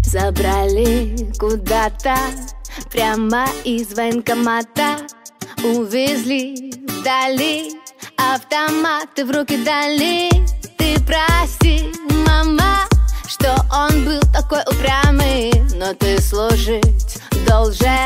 Забрали куда-то прямо из военкомата, увезли вдали, автоматы в руки дали. Ты прости, мама, что он был такой упрямый, но ты служить должен